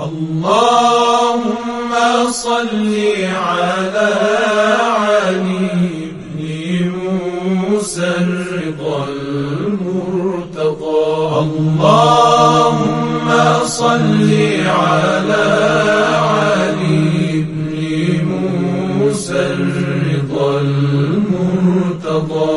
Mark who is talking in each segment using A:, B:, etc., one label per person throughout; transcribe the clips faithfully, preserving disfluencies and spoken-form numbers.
A: اللهم صل على علي بن موسى الرضا المرتضى اللهم صل على علي بن موسى الرضا المرتضى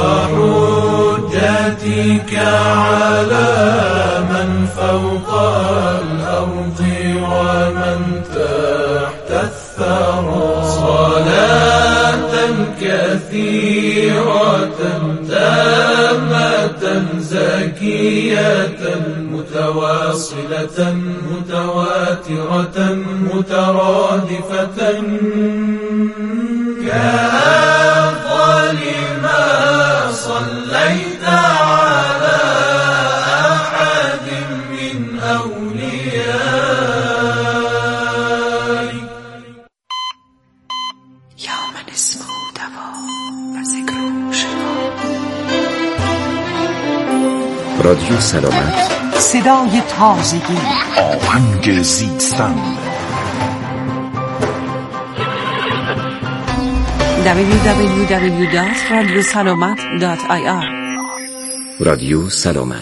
A: وحجتك على من فوق الأرض ومن تحت الثرى صلاة كثيرة تامة زكية متواصلة متواترة مترادفة كأفضل ما صليت على أحد من أوليائك
B: یا من اسم و دوا و ذکر و شفا.
C: رادیو سلامت،
B: صدای تازگی،
D: آهنگ زیستن.
B: دبلیو دبلیو دبلیو دات رادیو سلامت دات آی آر.
C: رادیو سلامت.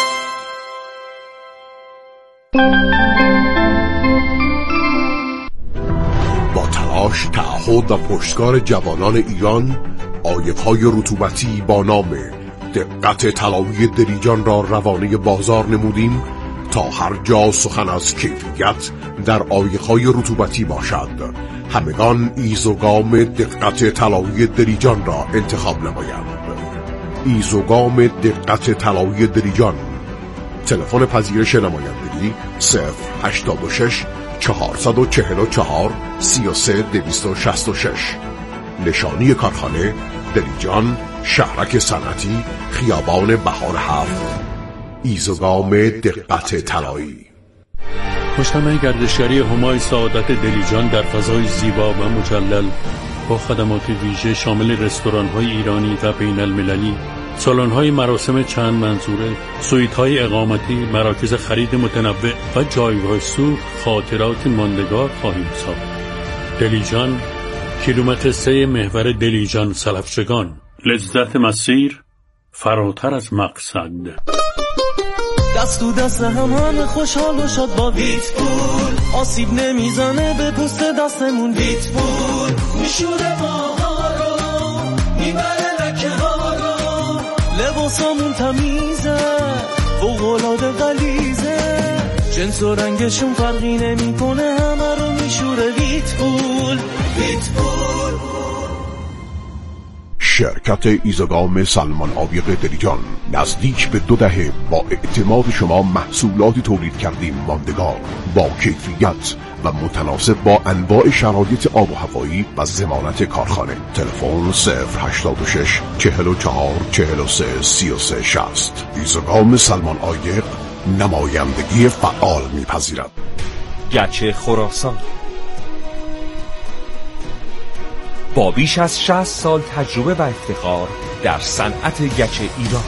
D: با تلاش، تعهد و پشتکار جوانان ایران، عایق‌های رطوبتی با نام دقت طلایی دریجان را روانه بازار نمودیم تا هر جا سخن از کیفیت در عایق‌های رطوبتی باشد، همگان ایزوگام دقت طلایی دریجان را انتخاب نمایند. ایزوگام دقت طلایی دریجان. تلفن پذیرش نمایندگی صفر هشتاد و شش چهارصد و چهل و چهار سی و سه دویست و شصت و شش. نشانی کارخانه دریجان، شهرک صنعتی، خیابان بهار هفت. ایزوگام دقت طلایی.
E: مجتمع گردشگری همای سعادت دلیجان در فضای زیبا و مجلل با خدمات ویژه شامل رستوران‌های ایرانی و بین المللی، سالن‌های مراسم چند منظوره، سویت‌های اقامتی، مراکز خرید متنوع و جایگاه سوخت خاطرات ماندگار خواهیم ساخت. دلیجان، کیلومتر سه محور دلیجان سلفچگان. لذت مسیر فراتر از مقصد.
F: دست تو دست همان خوشحال و شاد با ویت پول، آسیب نمیزنه به پوست دستمون. ویت پول میشوره ماها رو، میبره لکه ها رو، لباسامون تمیزه، فوق‌العاده غلیظه، جنس و رنگشون فرقی نمیکنه، همه رو میشوره. ویت پول، ویت پول.
D: شرکت ایزوگام سلمان عایق دریجان، نزدیک به دو دهه با اعتماد شما محصولاتی تولید کردیم ماندگار، با کیفیت و متناسب با انواع شرایط آب و هوایی و ضمانت کارخانه. تلفن صفر هشتاد و شش چهل و چهار چهل و سه سی و سه شصت. ایزوگام سلمان عایق نمایندگی فعال میپذیرد.
G: گچ خراسان با بیش از شصت سال تجربه و افتخار در صنعت گچ ایران،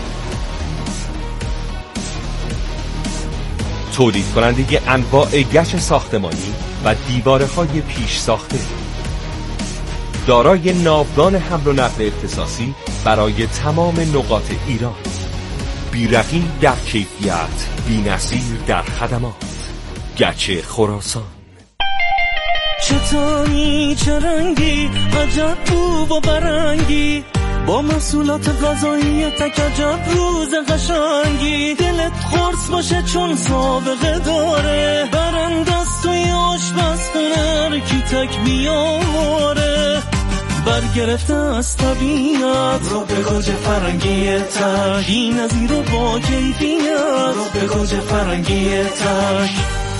G: تولید کننده انواع گچ ساختمانی و دیواره‌های پیش ساخته، دارای ناودان حمل و نقل اختصاصی برای تمام نقاط ایران، بی‌رقیب در کیفیت، بی‌نظیر در خدمات. گچ خراسان.
F: چطوری چه رنگی، عجب بو و برنگی، با محصولات غذایی تک عجب روز قشنگی. دلت خورس باشه چون سابقه داره، برندست توی آشپزخونه کی تک بیاره، برگرفته از طبیعت رو به گوج فرنگی تک، بی نظیر و با کیفیت رو به گوج فرنگی تک.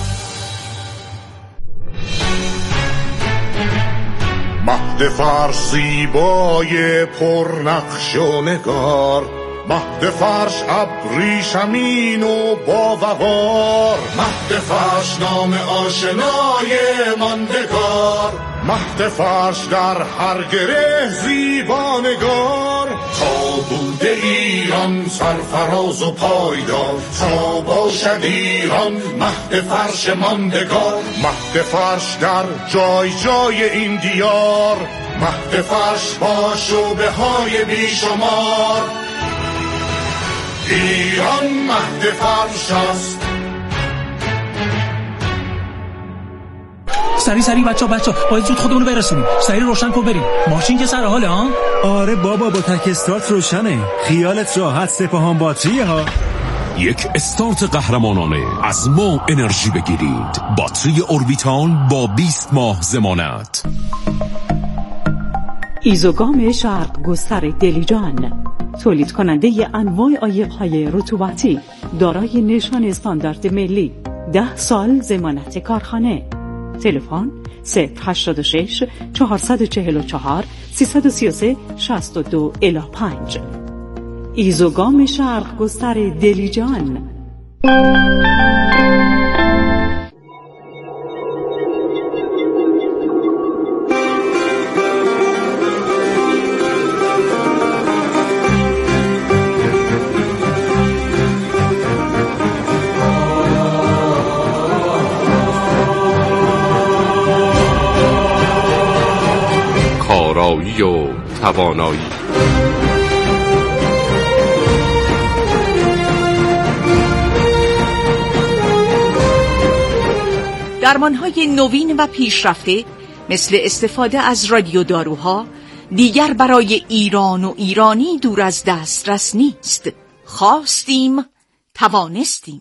D: مهد فرش زیبای پرنقش و نگار، مهد فرش ابریشمین و با وقار، مهد فرش نام آشنای ماندگار، مهد فرش در هر گره زیبانگار.
H: بوده ایران سرفراز و پایدار، تا باشد ایران مهد فرش ماندگار. مهد فرش در جای جای این دیار، مهد فرش با شعبه های بیشمار. ایران مهد فرش است.
I: سری سری بچا بچا باید زود خودمونو برسونیم. سری روشن کن بریم. ماشین که سر حاله ها؟
J: آره بابا با تک استارت روشنه. خیالت راحت، سپاهان باتریه ها.
K: یک استارت قهرمانانه از ما انرژی بگیرید. باتری اوربیتال با بیست ماه ضمانت.
B: ایزوگام شرق گستر دلیجان، تولید کننده انواع عایق‌های رطوبتی دارای نشان استاندارد ملی، ده سال ضمانت کارخانه. تلفن صفر هشتاد و شش چهارصد و چهل و چهار سیصد و سی و سه شصت و دو الی پنج. ایزوگام شرق گستر دلیجان.
D: کارایی و توانایی.
L: درمان‌های نوین و پیشرفته مثل استفاده از رادیو داروها دیگر برای ایران و ایرانی دور از دسترس نیست. خواستیم، توانستیم.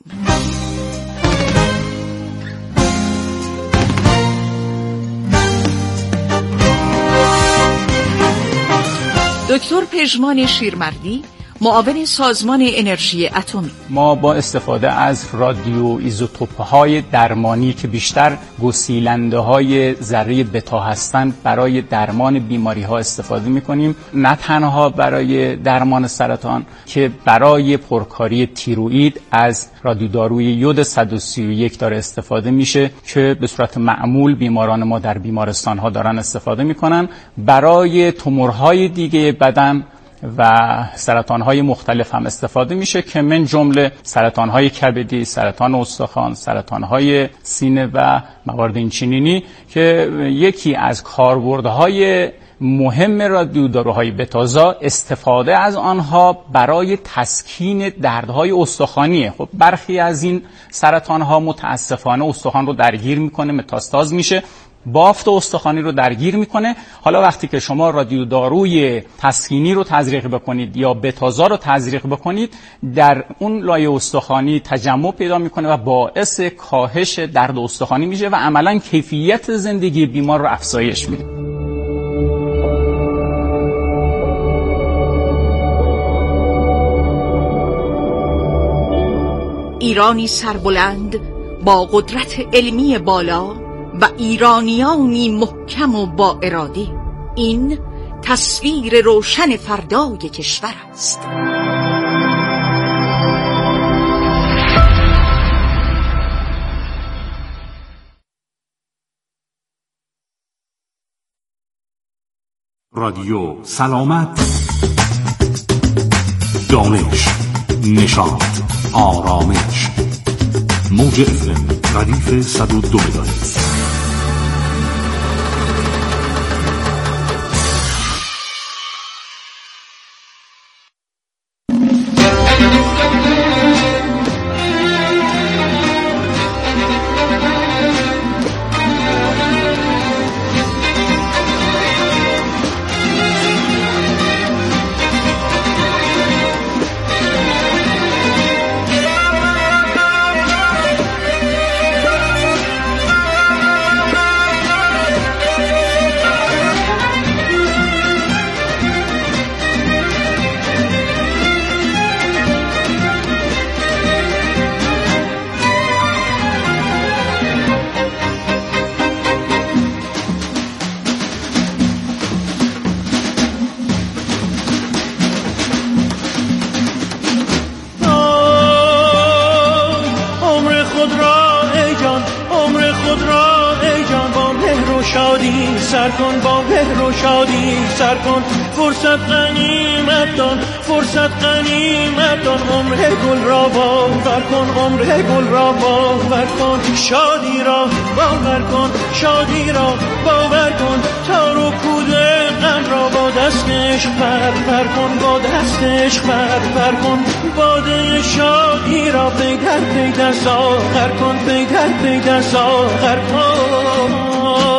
L: دکتر پژمان شیرمردی، معاون سازمان انرژی اتمی.
M: ما با استفاده از رادیو ایزوتوپ‌های درمانی که بیشتر گسیلنده‌های ذره بتا هستند برای درمان بیماری‌ها استفاده می‌کنیم، نه تنها برای درمان سرطان که برای پرکاری تیروئید از رادیو داروی یود صد و سی و یک داره استفاده میشه که به صورت معمول بیماران ما در بیمارستان‌ها دارن استفاده می‌کنن. برای تومورهای دیگه بدن و سرطان‌های مختلف هم استفاده میشه که من جمله سرطان‌های کبدی، سرطان استخوان، سرطان‌های سینه و موارد اینچنینی که یکی از کاربردهای مهم رادیو داروهای بتازا استفاده از آنها برای تسکین دردهای استخوانیه. خب برخی از این سرطان‌ها متاسفانه استخوان رو درگیر میکنه، متاستاز میشه، بافت استخوانی رو درگیر میکنه. حالا وقتی که شما رادیو داروی تسکینی رو تزریق بکنید یا بتازا رو تزریق بکنید، در اون لایه استخوانی تجمع پیدا میکنه و باعث کاهش درد استخوانی میشه و عملاً کیفیت زندگی بیمار رو افزایش میده.
L: ایرانی سربلند با قدرت علمی بالا و ایرانیانی محکم و با اراده، این تصویر روشن فردای کشور است.
K: رادیو سلامت، دانش، نشاط، آرامش. موج اف ام ردیف صد و دو مگاهرتز.
F: را ای جان با مهر و شادی سر کن، با مهر و شادی سر کن. فرصت غنیمت دان، فرصت غنیمت دان، عمر گل را باور کن، عمر گل را باور کن. شادی را باور کن، شادی را باور کن، تار و پود غم را با دستش پر پر کن، با دستش پر پر کن. باده شادی را پیدر پیدر ساغر کن، پیدر پیدر ساغر کن.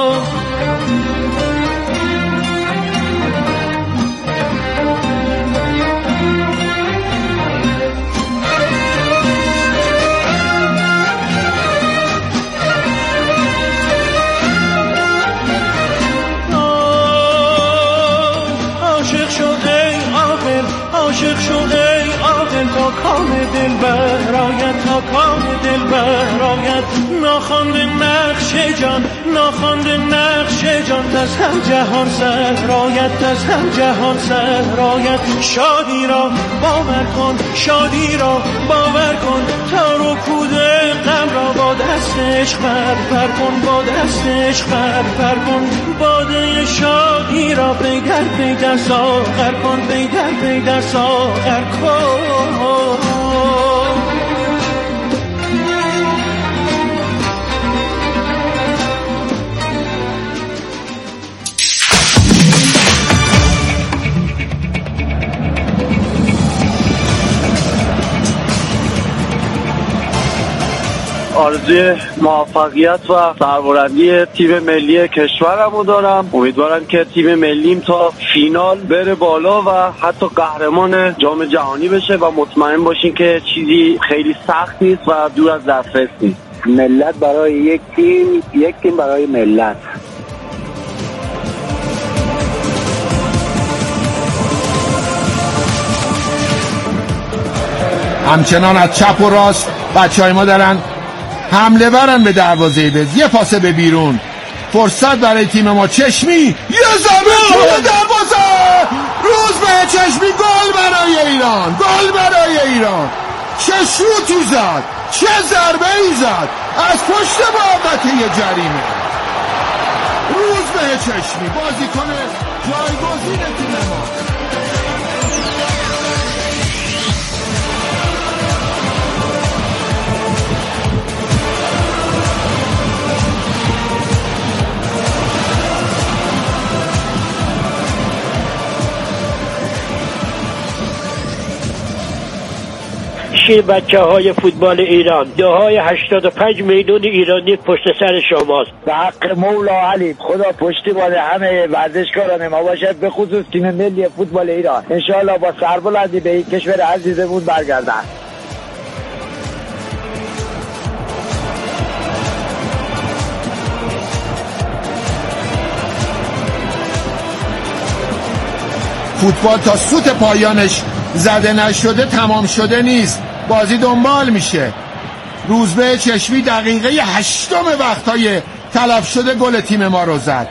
F: عاشق شو ای عاقل تا کام دل برآید، تا کام دل برآید. ناخوانده نقش جان، ناخوانده نقش جان، از هم جهان سراید، از هم جهان سراید. شادی را باور کن، شادی را باور کن، تار و پود غم را با دستش پر پر کن، با دستش پر پر کن. باده شادی را پیدر پیدر ساغر کن، پیدر پیدر ساغر کن.
N: آرزوی موفقیت و سربلندی تیم ملی کشورمو دارم. امیدوارم که تیم ملیم تا فینال بره بالا و حتی قهرمان جام جهانی بشه و مطمئن باشین که چیزی خیلی سخت نیست و دور از دسترس نیست.
O: ملت برای یک تیم، یک تیم برای ملت.
P: همچنان از چپ و راست بچهای ما دارن حمله ورن به دروازه بز. یه پاسه به بیرون، فرصت برای تیم ما. چشمی یه ضربه توی دروازه، روز به چشمی. گل برای ایران، گل برای ایران. چه شوتی زد، چه ضربه ای زد از پشت محوطه جریمه. روز به چشمی بازیکن جایگزین تیم ما.
Q: شیر بچه های فوتبال ایران، دههای هشتاد و پنج میلیون ایرانی پشت سر شماست.
O: به حق مولا علی خدا پشتیبان همه ورزشکاران ما باشد، به خصوص تیم ملی فوتبال ایران. انشاءالله با سربلندی به این کشور عزیزمون برگردن.
P: فوتبال تا سوت پایانش زده نشده تمام شده نیست، بازی دنبال میشه. روزبه چشمی دقیقه هشتم وقتای تلف شده گل تیم ما رو زد.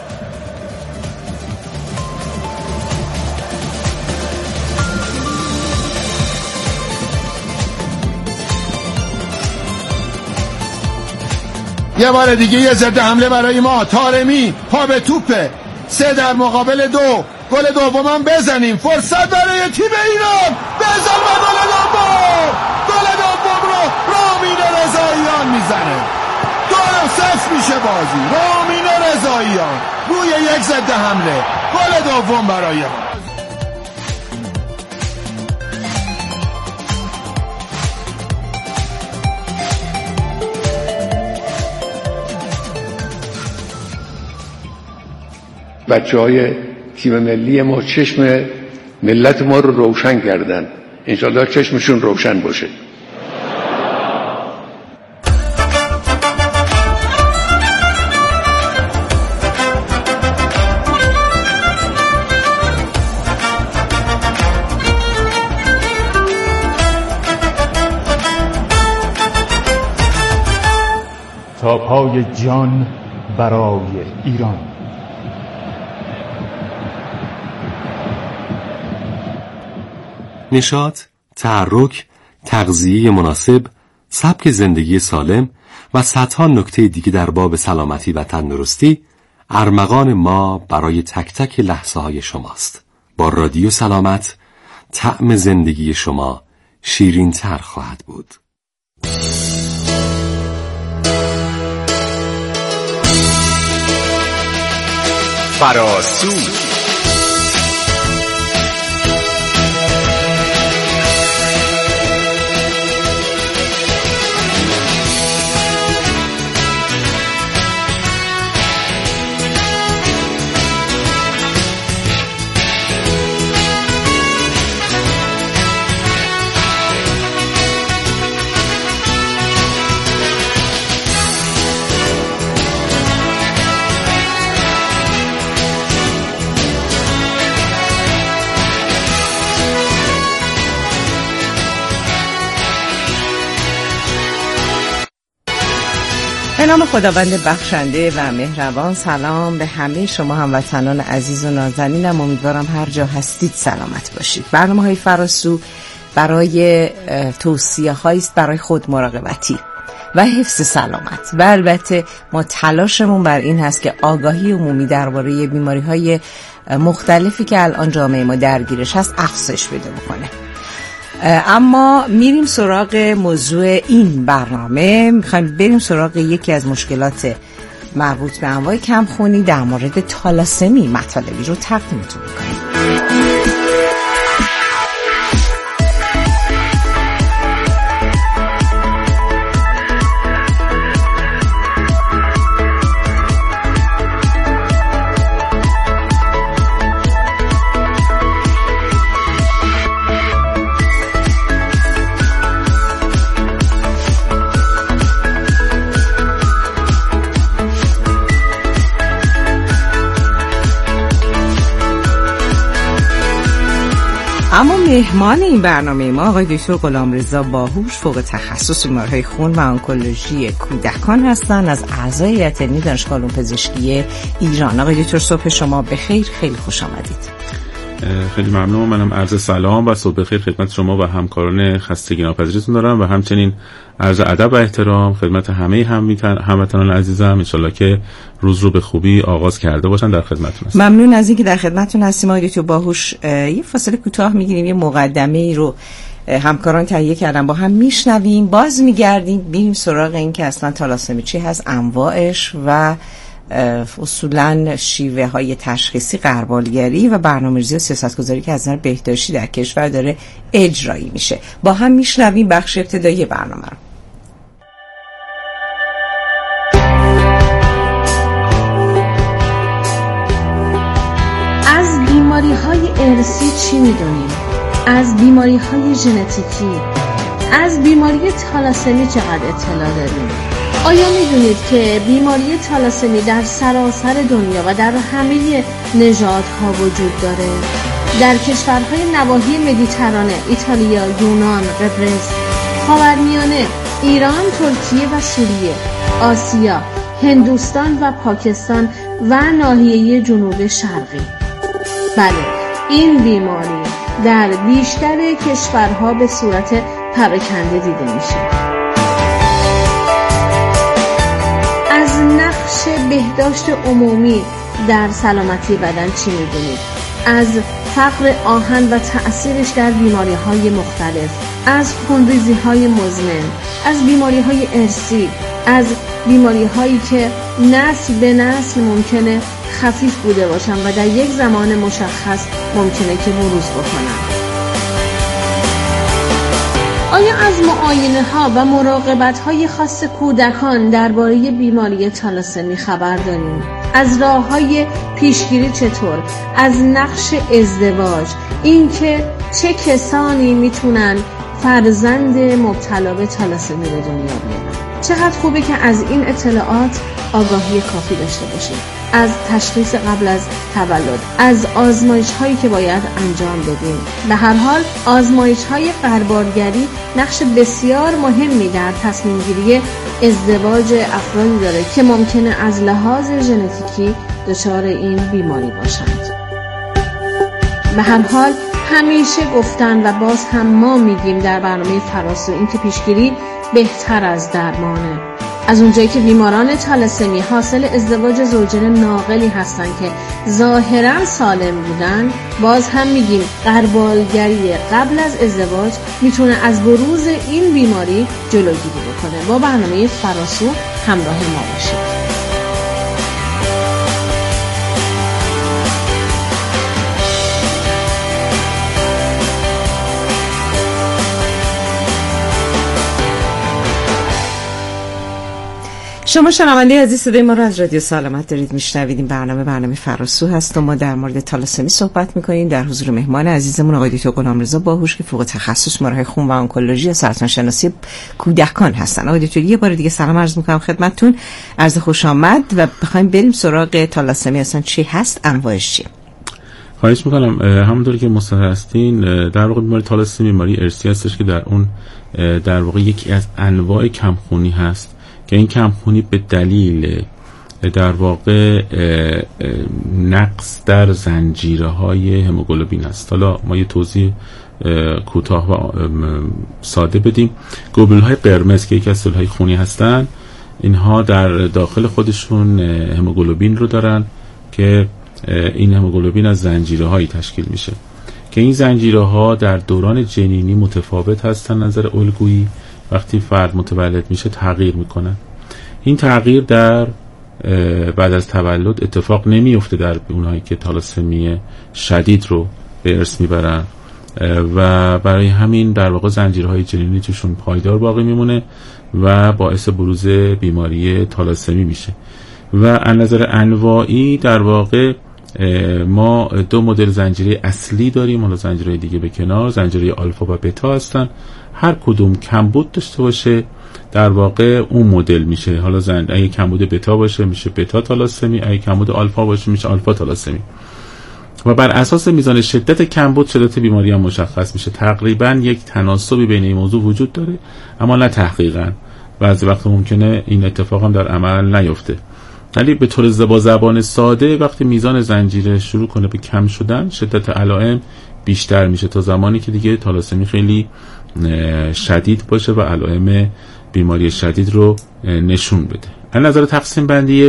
P: یه بار دیگه یه ضد حمله برای ما. طارمی پا به توپه، سه در مقابل دو. گل دومم بزنیم. فرصت برای تیم ایران، بزن و گل دوم. گل دوم رو رامین رضاییان میزنه. دو صفر میشه بازی. رامین رضاییان روی یک ضد حمله، گل دوم برای ما.
R: بچه های تیم ملی ما چشم ملت ما رو روشن کردن. انشالله چشمشون روشن باشه.
S: تا پای جان برای ایران.
T: نشاط، تحرک، تغذیه مناسب، سبک زندگی سالم و صدها نکته دیگه در باب سلامتی و تندرستی، ارمغان ما برای تک تک لحظه های شماست. با رادیو سلامت طعم زندگی شما شیرین تر خواهد بود.
G: فراسو
U: به نام خداوند بخشنده و مهربان، سلام به همه شما هموطنان عزیز و نازنینم. امیدوارم هر جا هستید سلامت باشید. برنامه‌های فراسو برای توصیه هایی است برای خود مراقبتی و حفظ سلامت و البته ما تلاشمون بر این هست که آگاهی عمومی درباره بیماری های مختلفی که الان جامعه ما درگیرش هست افزایش پیدا بکنه. اما میریم سراغ موضوع این برنامه. میخوایم بریم سراغ یکی از مشکلات مربوط به انواع کمخونی در مورد تالاسمی مطالبی رو تقدیمتون میکنیم. اما مهمان این برنامه ما آقای دکتر غلامرضا باهوش، فوق تخصص بیماری‌های خون و آنکولوژی کودکان هستند، از اعضای هیئت علمی دانشگاه علوم پزشکی ایران. آقای دکتر صبح شما بخیر، خیلی خوش آمدید.
V: خیلی ممنون. منم عرض سلام و صبح بخیر خدمت شما و همکاران خستگی ناپذیرتون دارم و همچنین عرض ادب و احترام خدمت همه هموطنان عزیزم. ان شاءالله که روز رو به خوبی آغاز کرده باشن. در خدمتتون هستم.
U: ممنون از اینکه در خدمتتون هستیم. آقای دکتر باهوش، یه فاصله کوتاه میگیریم، یه مقدمه ای رو همکاران تهیه کردن، با هم میشنویم، باز میگردیم بریم سراغ این که اصلا تالاسمی چی هست، انواعش و اصولاً شیوه های تشخیصی، غربالگری و برنامه‌ریزی و سیاستگذاری که از نظر بهداشتی در کشور داره اجرایی میشه. با هم میشنویم بخش ابتدایی برنامه رو.
W: از بیماری های ارثی چی میدونیم؟ از بیماری های ژنتیکی، از بیماری تالاسمی چقدر اطلاع داریم؟ آیا میدونید که بیماری تالاسمی در سراسر دنیا و در همه نژادها وجود داره؟ در کشورهای نواحی مدیترانه، ایتالیا، یونان، قبرس، خاورمیانه، ایران، ترکیه و سوریه، آسیا، هندوستان و پاکستان و ناحیه جنوب شرقی. بله، این بیماری در بیشتر کشورها به صورت پراکنده دیده میشه. از نقش بهداشت عمومی در سلامتی بدن چی می‌دونید؟ از فقر آهن و تأثیرش در بیماری‌های مختلف، از خونریزی‌های مزمن، از بیماری‌های ارثی، از بیماری‌هایی که نسل به نسل ممکنه خفیف بوده باشن و در یک زمان مشخص ممکنه که بروز بکنن. آیا از معاینه‌ها و مراقبت‌های خاص کودکان درباره بیماری تالاسمی خبر داریم؟ از راه‌های پیشگیری چطور؟ از نقش ازدواج، اینکه چه کسانی میتونن فرزند مبتلا به تالاسمی به دنیا بیارن؟ چقدر خوبه که از این اطلاعات آگاهی کافی داشته باشیم. از تشخیص قبل از تولد، از آزمایش‌هایی که باید انجام بدیم. به هر حال آزمایش‌های غربالگری نقش بسیار مهمی در تصمیم‌گیری ازدواج افرادی داره که ممکنه از لحاظ ژنتیکی دچار این بیماری باشند. به هر حال همیشه گفتن و باز هم ما میگیم در برنامه فراسو این که پیشگیری بهتر از درمانه. از اونجایی که بیماران تالاسمی حاصل ازدواج زوجین ناقلی هستن که ظاهراً سالم بودن، باز هم میگیم غربالگری قبل از ازدواج میتونه از بروز این بیماری جلوگیری بکنه. با برنامه فراسو همراه ما باشید.
U: شما شنونده عزیز صدای ما رو از رادیو سلامت دارید میشنوید. این برنامه برنامه فراسو هست و ما در مورد تالاسمی صحبت میکنیم در حضور مهمان عزیزمون آقای دکتر غلامرضا باهوش که فوق تخصص مراحل خون و آنکولوژی و سرطان شناسی کودکان هستن. آقای دکتر یه بار دیگه سلام عرض میکنم خدمتتون، عرض خوش آمد و بخوایم بریم سراغ تالاسمی اصلا چی هست، انواعش چیه؟
V: خواهش میکنم. همونطوری که مستحضر هستین، در واقع بیماری تالاسمی بیماری ارثی هستش که در اون در واقع یکی از انواع کمخونی هست که این کمخونی به دلیل در واقع نقص در زنجیره های هموگلوبین است. حالا ما یه توضیح کوتاه و ساده بدیم. گلوبولین های قرمز که یکی از سلول های خونی هستن، اینها در داخل خودشون هموگلوبین رو دارن که این هموگلوبین از زنجیره هایی تشکیل میشه که این زنجیره ها در دوران جنینی متفاوت هستن نظر الگویی. وقتی فرد متولد میشه تغییر میکنن. این تغییر در بعد از تولد اتفاق نمیفته در اونهایی که تالاسمی شدید رو به ارث میبرن و برای همین در واقع زنجیرهای جنینی توشون پایدار باقی میمونه و باعث بروز بیماری تالاسمی میشه. و از نظر انواعی در واقع ما دو مدل زنجیره اصلی داریم، حالا زنجیره دیگه به کنار، زنجیره آلفا و بتا هستن. هر کدوم کمبود داشته باشه در واقع اون مدل میشه. حالا زن اگه کمبود بتا باشه میشه بتا تالاسمی، اگه کمبود آلفا باشه میشه آلفا تالاسمی. و بر اساس میزان شدت کمبود شدت بیماری هم مشخص میشه. تقریبا یک تناسبی بین این موضوع وجود داره اما نه تحقیقاً. بعضی وقت ممکنه این اتفاق هم در عمل نیفته. ولی به طور زبا زبان ساده وقتی میزان زنجیره شروع کنه به کم شدن، شدت علائم بیشتر میشه تا زمانی که دیگه تالاسمی خیلی شدید باشه و علائم بیماری شدید رو نشون بده. از نظر تقسیم بندی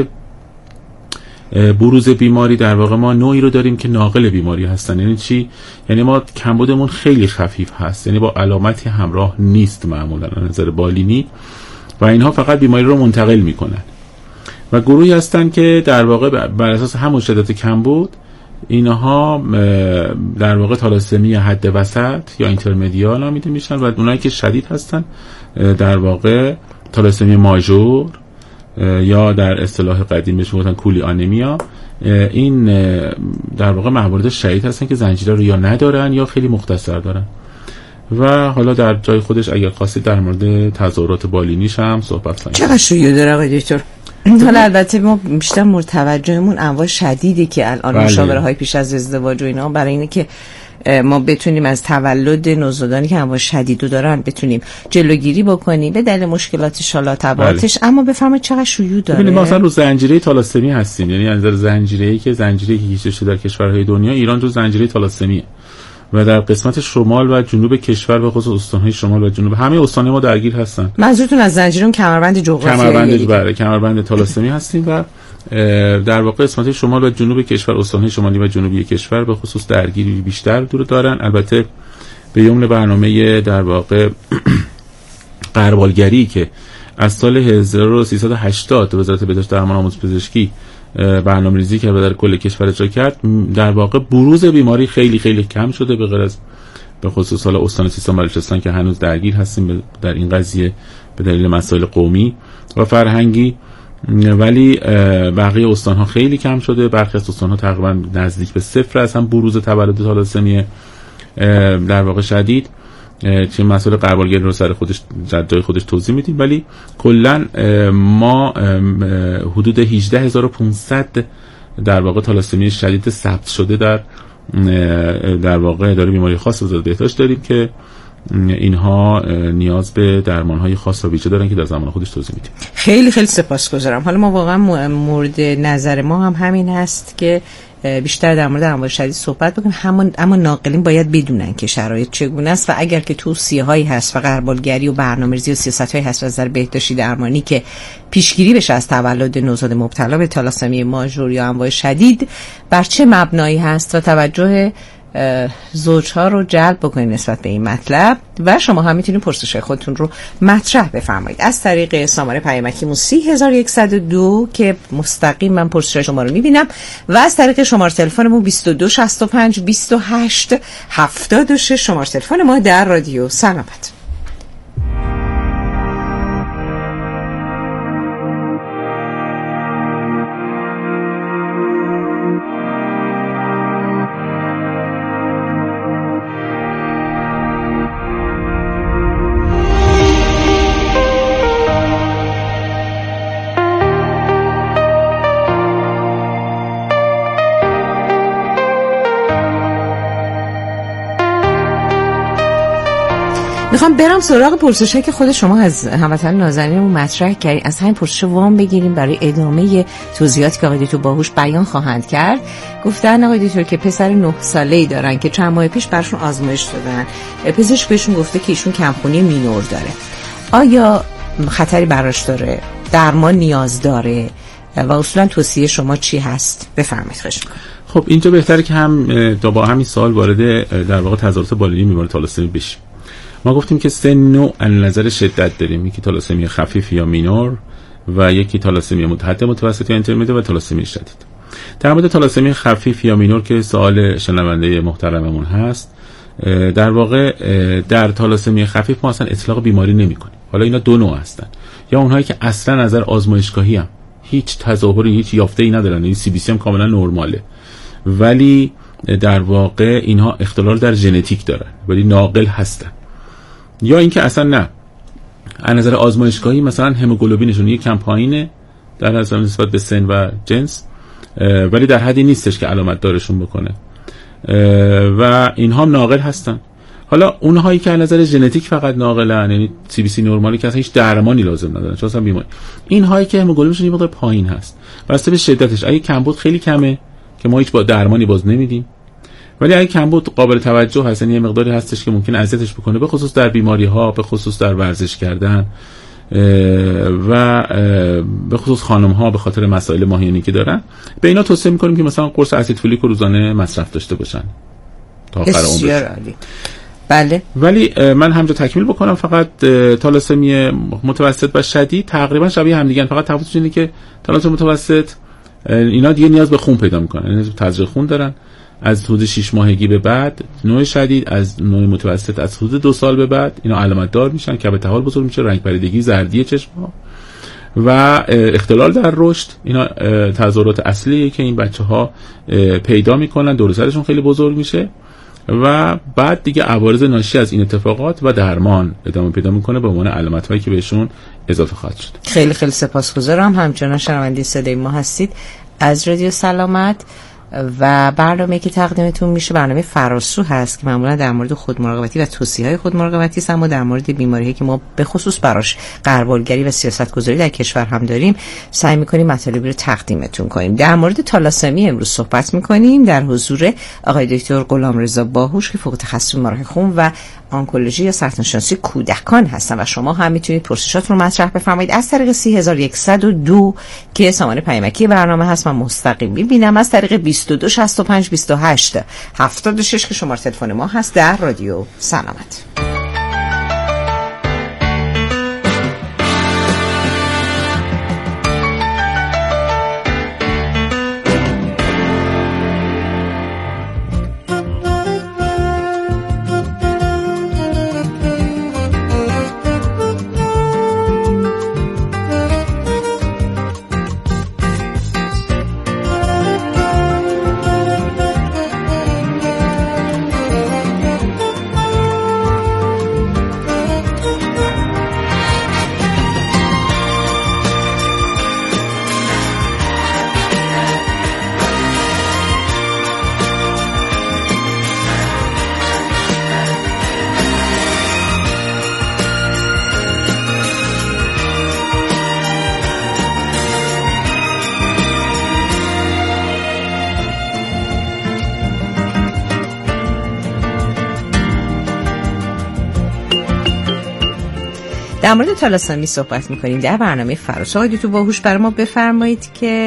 V: بروز بیماری در واقع ما نوعی رو داریم که ناقل بیماری هستن. یعنی چی؟ یعنی ما کمبودمون خیلی خفیف هست، یعنی با علامتی همراه نیست معمولا از نظر بالینی و اینها فقط بیماری رو منتقل میکنن. و گروهی هستن که در واقع بر اساس همون شدت کمبود اینها در واقع تالاسمی حد وسط یا اینترمدیال نامیده میشن و اونایی که شدید هستن در واقع تالاسمی ماژور یا در اصطلاح قدیم بهش میگفتن کولی آنمیا. این در واقع موارد شدید هستن که زنجیره رو یا ندارن یا خیلی مختصر دارن. و حالا در جای خودش اگر خواستید در مورد تظاهرات بالینیش هم صحبت کنیم.
U: چقدر شیوع داره آقای دکتر؟ حالا البته ما بیشتر متوجهمون انواع شدیدی که الان بله. مشاوره های پیش از ازدواج و اینا برای اینه که ما بتونیم از تولد نوزادانی که انواع شدیدو دارن بتونیم جلوگیری بکنیم به دلیل مشکلات شالا تبعاتش. بله. اما بفرمایید چقدر شیوع داره؟
V: ببینید ما مثلا رو زنجیره تالاسمی هستیم، یعنی از نظر زنجیره‌ای که زنجیره‌ای که کشیده شده در کشورهای دنیا، ایران جو زنجیره تالاسمیه و در قسمت شمال و جنوب کشور به خصوص استان‌های شمال و جنوب همه استان‌های ما درگیر هستن.
U: منظورتون از زنجیرون کمربند جغرافیایی؟
V: کمربند بله کمربند تالاسمی هستیم و در واقع قسمت شمال و جنوب کشور استان‌های شمالی و جنوبی کشور به خصوص درگیری بیشتر دور دارن. البته به یمن برنامه در واقع غربالگری که از سال هزار و سیصد و هشتاد وزارت بهداشت درمان آموزش پزشکی برنامه‌ریزی کرد و در کل کشور اجرا کرد، در واقع بروز بیماری خیلی خیلی کم شده به غیر از به خصوص حالا استان سیستان و بلوچستان که هنوز درگیر هستیم در این قضیه به دلیل مسائل قومی و فرهنگی، ولی بقیه استان‌ها خیلی کم شده. برخی از استان‌ها تقریبا نزدیک به صفر هستن بروز تولد تالاسمی در واقع شدید. چه مسئله غربالگری رو سر خودش جای خودش توضیح میدیم، ولی کلا ما حدود هجده هزار و پانصد در واقع تالاسمی شدید ثبت شده در در واقع اداره بیماری خاص وزارت بهداشت داریم که اینها نیاز به درمان‌های خاص و ویژه دارن که در زمان خودش توضیح میدیم.
U: خیلی خیلی سپاسگزارم. حالا ما واقعا مورد نظر ما هم همین هست که بیشتر در مورد امواج شدید صحبت بکنیم. همون اما ناقلین باید بدونن که شرایط چگونه است و اگر که توصیه‌هایی هست و غربالگری و برنامه‌ریزی و سیاست‌هایی هست از نظر بهداشتی درمانی که پیشگیری بشه از تولد نوزاد مبتلا به تالاسمی ماژور یا امواج شدید، بر چه مبنایی هست و توجه زوجها رو جلب بکنید نسبت به این مطلب و شما هم میتونید پرسش خودتون رو مطرح بفرمایید از طریق شماره پیامکیمون سی هزار و صد و دو که مستقیم من پرسش شما رو میبینم و از طریق شماره تلفنمون بیست و دو شصت و پنج بیست و هشت هفتاد و شش شماره تلفن ما در رادیو سلامت. میخوام برم سراغ پرسشی که خود شما از هموطن نازنینمون مطرح کردید. از همین پرسش وام بگیریم برای ادامه توضیحاتی که آقای دکتر باهوش بیان خواهند کرد. گفتن آقای دکتر که پسر نه ساله‌ای دارن که چند ماه پیش برشون آزمایش دادن، پزشک بهشون گفته که ایشون کمخونی مینور داره. آیا خطری براش داره؟ درمان نیاز داره؟ و اصولا توصیه شما چی هست؟ بفرمایید خواهش می‌کنم.
V: خب اینجا بهتره که هم با همین سوال وارد در واقع تظاهرات بالینی بیماری تالاسمی بشیم. ما گفتیم که سه نوع از نظر شدت داریم، یکی تالاسمی خفیف یا مینور و یکی تالاسمی متحد متوسط یا اینترمدیت و تالاسمی شدید. در مورد تالاسمی خفیف یا مینور که سوال شنونده محترممون هست، در واقع در تالاسمی خفیف ما اصلا اطلاق بیماری نمی‌کنیم. حالا اینا دو نوع هستن، یا اونهایی که اصلا نظر آزمایشگاهی هم هیچ تظاهری هیچ یافته‌ای ندارن، این سی بی سی هم کاملا نرماله، ولی در واقع اینها اختلال در ژنتیک دارن ولی ناقل هستن. یا اینکه اصلا نه، از نظر آزمایشگاهی مثلا هموگلوبینشون یک کم پایینه در نظر نسبت به سن و جنس، ولی در حدی نیستش که علامت دارشون بکنه و اینها هم ناقل هستن. حالا اونهایی که از نظر ژنتیک فقط ناقلن، یعنی سی بی سی نرمالی که اصلا هیچ درمانی لازم ندارن چون اصلا بیماری، اینهایی که هموگلوبینشون یه مقدار پایین هست واسه به شدتش، اگه کمبود خیلی کمه که ما هیچ با درمانی باز نمیدیم، ولی اگه کمبود قابل توجه هست، یعنی یه مقداری هستش که ممکن اذیتش بکنه، به خصوص در بیماری ها، به خصوص در ورزش کردن و به خصوص خانم ها به خاطر مسائل ماهیانه‌ای که دارن، به اینا توصیه میکنیم که مثلا قرص اسیدفولیک رو روزانه مصرف داشته باشن تا آخر عمرشون.
U: بله.
V: ولی من همجا تکمیل بکنم، فقط تالاسمی متوسط و شدید تقریبا شبیه هم دیگه، فقط تفاوتش اینه که تالاسمی متوسط اینا دیگه نیاز به خون پیدا میکنن، یعنی تزریق خون دارن از حدود شش ماهگی به بعد. نوع شدید از نوع متوسط از حدود دو سال به بعد اینا علامت دار میشن، کبد طحال بزرگ میشه، رنگ پریدگی، زردی چشم ها و اختلال در رشد. اینا تظاهرات اصلیه که این بچه ها پیدا میکنن، دور سرشون خیلی بزرگ میشه و بعد دیگه عوارض ناشی از این اتفاقات و درمان ادامه پیدا میکنه به عنوان علامت هایی که بهشون اضافه خواهد شد.
U: خیلی خیلی سپاسگزارم. همچنان شنونده صدای ما هستید از رادیو سلامت و برنامه که تقدیمتون میشه برنامه فراسو هست که معمولا در مورد خودمراقبتی و توصیه‌های خودمراقبتی است، اما در مورد بیماری‌هایی که ما به خصوص براش غربالگری و سیاست‌گذاری در کشور هم داریم سعی می‌کنیم مطالبی رو تقدیمتون کنیم. در مورد تالاسمی امروز صحبت می‌کنیم در حضور آقای دکتر غلامرضا باهوش که فوق تخصص بیماری خون و آنکولوژی یا سرطان شناسی کودکان هستن و شما هم میتونید پرسشاتون رو مطرح بفرمایید از طریق سی هزار و صد و دو که سامانه پیامکی برنامه هست. من مستقیم می‌بینم از طریق بیست و دو شصت و پنج بیست و هشت هفتاد و شش که شماره تلفن ما هست در رادیو سلامت. در مورد تالاسامی صحبت میکنیم در برنامه فراش. آقای دکتر باهوش برای ما بفرمایید که